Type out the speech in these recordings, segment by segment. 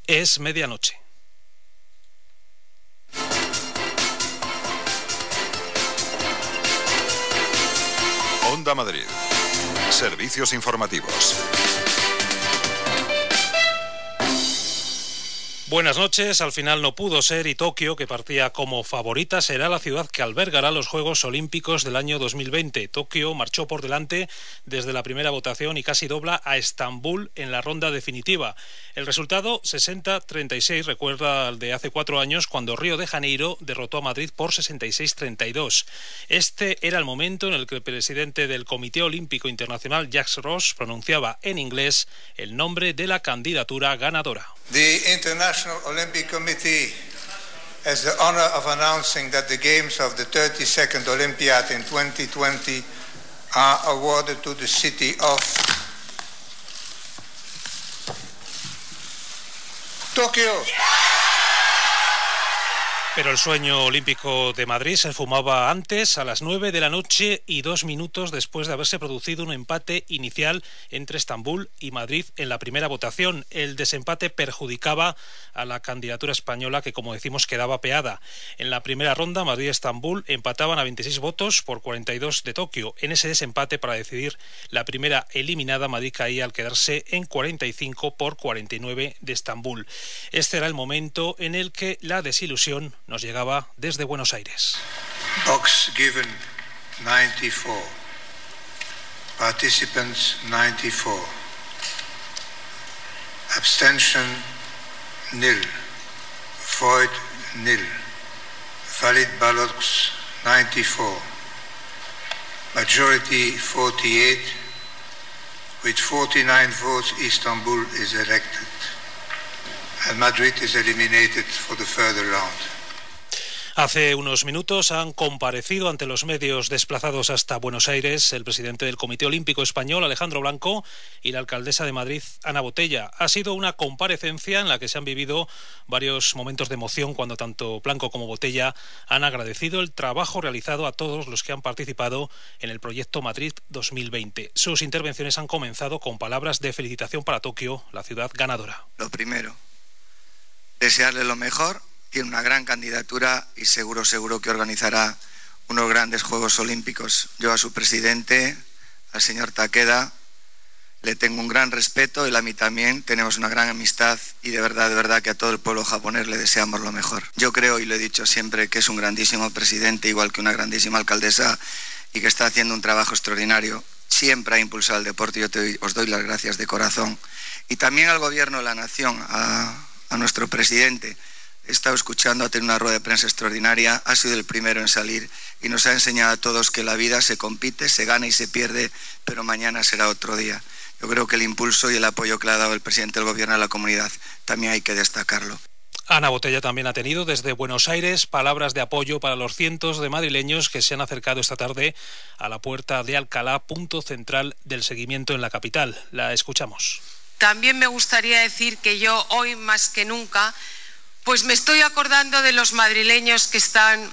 Es medianoche. Onda Madrid. Servicios informativos. Buenas noches. Al final no pudo ser y Tokio, que partía como favorita, será la ciudad que albergará los Juegos Olímpicos del año 2020. Tokio marchó por delante desde la primera votación y casi dobla a Estambul en la ronda definitiva. El resultado, 60-36, recuerda al de hace 4 años cuando Río de Janeiro derrotó a Madrid por 66-32. Este era el momento en el que el presidente del Comité Olímpico Internacional, Jacques Ross, pronunciaba en inglés el nombre de la candidatura ganadora. The International Olympic Committee has the honor of announcing that the games of the 32nd Olympiad in 2020 are awarded to the city of Tokio. Pero el sueño olímpico de Madrid se esfumaba antes, a las 9 de la noche y 2 minutos después de haberse producido un empate inicial entre Estambul y Madrid en la primera votación. El desempate perjudicaba a la candidatura española que, como decimos, quedaba peada. En la primera ronda, Madrid y Estambul empataban a 26 votos por 42 de Tokio. En ese desempate para decidir la primera eliminada, Madrid caía al quedarse en 45 por 49 de Estambul. Este era el momento en el que la desilusión nos llegaba desde Buenos Aires. Box given 94. Participants 94. Abstention nil. Void nil. Valid ballots 94. Majority 48. With 49 votes, Istanbul is elected. And Madrid is eliminated for the further round. Hace unos minutos han comparecido ante los medios desplazados hasta Buenos Aires el presidente del Comité Olímpico Español, Alejandro Blanco, y la alcaldesa de Madrid, Ana Botella. Ha sido una comparecencia en la que se han vivido varios momentos de emoción cuando tanto Blanco como Botella han agradecido el trabajo realizado a todos los que han participado en el proyecto Madrid 2020. Sus intervenciones han comenzado con palabras de felicitación para Tokio, la ciudad ganadora. Lo primero, desearle lo mejor. Tiene una gran candidatura y seguro que organizará unos grandes Juegos Olímpicos. Yo a su presidente, al señor Takeda, le tengo un gran respeto, él a mí también, tenemos una gran amistad y de verdad que a todo el pueblo japonés le deseamos lo mejor. Yo creo, y lo he dicho siempre, que es un grandísimo presidente, igual que una grandísima alcaldesa, y que está haciendo un trabajo extraordinario. Siempre ha impulsado el deporte y os doy las gracias de corazón. Y también al gobierno de la nación, a nuestro presidente. He estado escuchando, ha tenido una rueda de prensa extraordinaria, ha sido el primero en salir y nos ha enseñado a todos que la vida se compite, se gana y se pierde, pero mañana será otro día. Yo creo que el impulso y el apoyo que le ha dado el presidente del gobierno a la comunidad también hay que destacarlo. Ana Botella también ha tenido desde Buenos Aires palabras de apoyo para los cientos de madrileños que se han acercado esta tarde a la puerta de Alcalá, punto central del seguimiento en la capital. La escuchamos. También me gustaría decir que yo hoy más que nunca pues me estoy acordando de los madrileños que estaban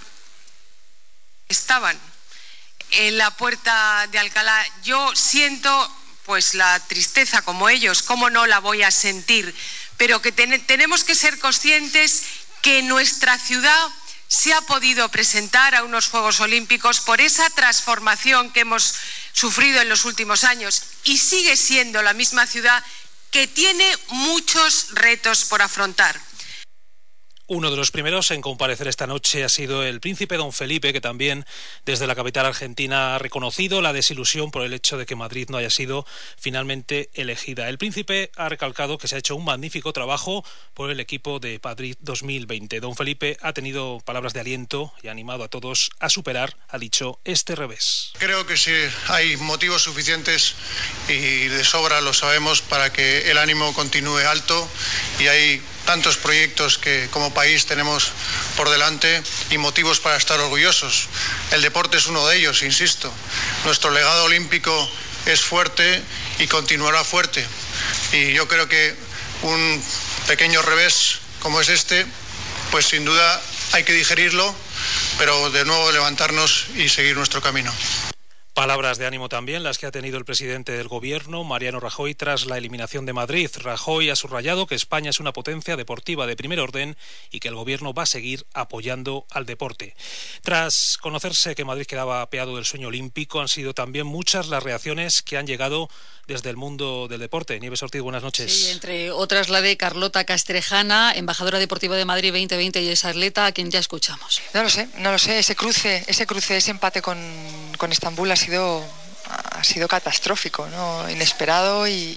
en la puerta de Alcalá. Yo siento pues la tristeza como ellos, cómo no la voy a sentir, pero que tenemos que ser conscientes que nuestra ciudad se ha podido presentar a unos Juegos Olímpicos por esa transformación que hemos sufrido en los últimos años y sigue siendo la misma ciudad que tiene muchos retos por afrontar. Uno de los primeros en comparecer esta noche ha sido el príncipe don Felipe, que también desde la capital argentina ha reconocido la desilusión por el hecho de que Madrid no haya sido finalmente elegida. El príncipe ha recalcado que se ha hecho un magnífico trabajo por el equipo de Madrid 2020. Don Felipe ha tenido palabras de aliento y ha animado a todos a superar, ha dicho, este revés. Creo que sí hay motivos suficientes y de sobra lo sabemos para que el ánimo continúe alto y hay tantos proyectos que como país tenemos por delante y motivos para estar orgullosos. El deporte es uno de ellos, insisto. Nuestro legado olímpico es fuerte y continuará fuerte. Y yo creo que un pequeño revés como es este, pues sin duda hay que digerirlo, pero de nuevo levantarnos y seguir nuestro camino. Palabras de ánimo también las que ha tenido el presidente del Gobierno, Mariano Rajoy, tras la eliminación de Madrid. Rajoy ha subrayado que España es una potencia deportiva de primer orden y que el Gobierno va a seguir apoyando al deporte. Tras conocerse que Madrid quedaba apeado del sueño olímpico, han sido también muchas las reacciones que han llegado desde el mundo del deporte. Nieves Ortiz, buenas noches. Sí, entre otras la de Carlota Castrejana, embajadora deportiva de Madrid 2020 y es atleta, a quien ya escuchamos. No lo sé. Ese cruce, ese empate con Estambul ha sido catastrófico, ¿no? Inesperado y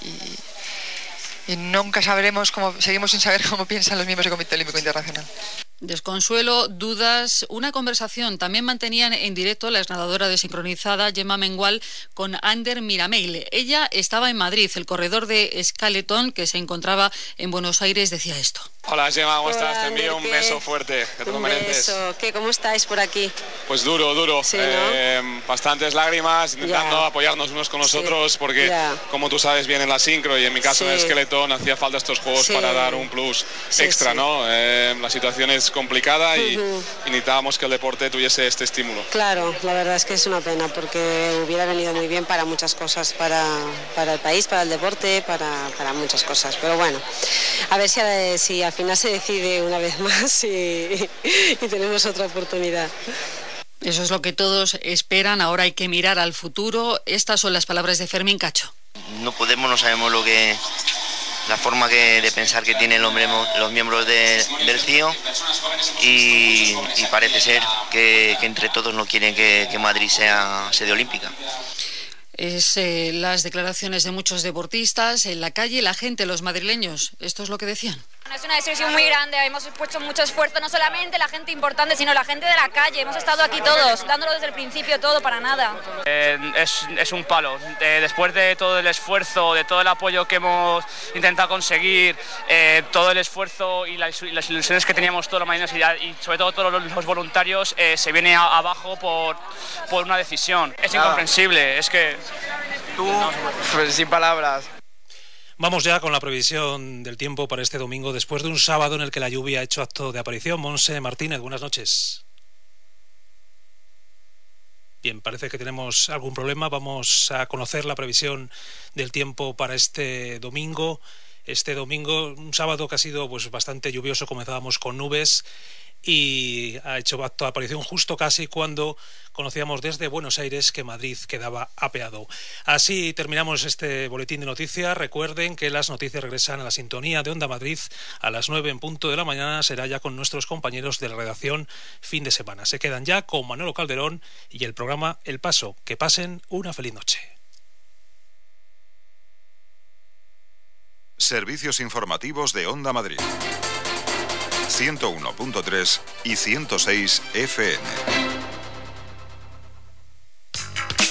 nunca sabremos seguimos sin saber cómo piensan los miembros del Comité Olímpico Internacional. Desconsuelo, dudas, una conversación también mantenían en directo la nadadora desincronizada Gemma Mengual con Ander Mirameil. Ella estaba en Madrid, el corredor de Skeleton que se encontraba en Buenos Aires decía esto. Hola Gemma, ¿cómo estás? Te envío un beso fuerte, que te lo mereces. ¿Cómo estáis por aquí? Pues duro. Sí, ¿no? Bastantes lágrimas, intentando apoyarnos unos con los otros, porque como tú sabes bien en la sincro y en mi caso en el Skeleton hacía falta estos juegos para dar un plus extra, ¿no? La situación es complicada y necesitábamos que el deporte tuviese este estímulo. Claro, la verdad es que es una pena porque hubiera venido muy bien para muchas cosas, para el país, para el deporte, para muchas cosas, pero bueno, a ver si al final se decide una vez más y tenemos otra oportunidad. Eso es lo que todos esperan, ahora hay que mirar al futuro. Estas son las palabras de Fermín Cacho. No sabemos la forma de pensar que tienen los miembros del CIO y parece ser que entre todos no quieren que Madrid sea sede olímpica. Es las declaraciones de muchos deportistas en la calle, la gente, los madrileños, esto es lo que decían. Es una decisión muy grande, hemos puesto mucho esfuerzo, no solamente la gente importante, sino la gente de la calle. Hemos estado aquí todos, dándolo desde el principio todo para nada. Es un palo. Después de todo el esfuerzo, de todo el apoyo que hemos intentado conseguir, todo el esfuerzo y las ilusiones que teníamos todos los marinos y sobre todo todos los voluntarios, se viene abajo por una decisión. Es incomprensible, es que... Pues sin palabras. Vamos ya con la previsión del tiempo para este domingo, después de un sábado en el que la lluvia ha hecho acto de aparición. Monse Martínez, buenas noches. Bien, parece que tenemos algún problema. Vamos a conocer la previsión del tiempo para este domingo. Este domingo, un sábado que ha sido pues bastante lluvioso, comenzábamos con nubes y ha hecho acto de aparición justo casi cuando conocíamos desde Buenos Aires que Madrid quedaba apeado. Así terminamos este boletín de noticias. Recuerden que las noticias regresan a la sintonía de Onda Madrid a las 9 en punto de la mañana. Será ya con nuestros compañeros de la redacción fin de semana. Se quedan ya con Manolo Calderón y el programa El Paso. Que pasen una feliz noche. Servicios informativos de Onda Madrid. 101.3 y 106 FM.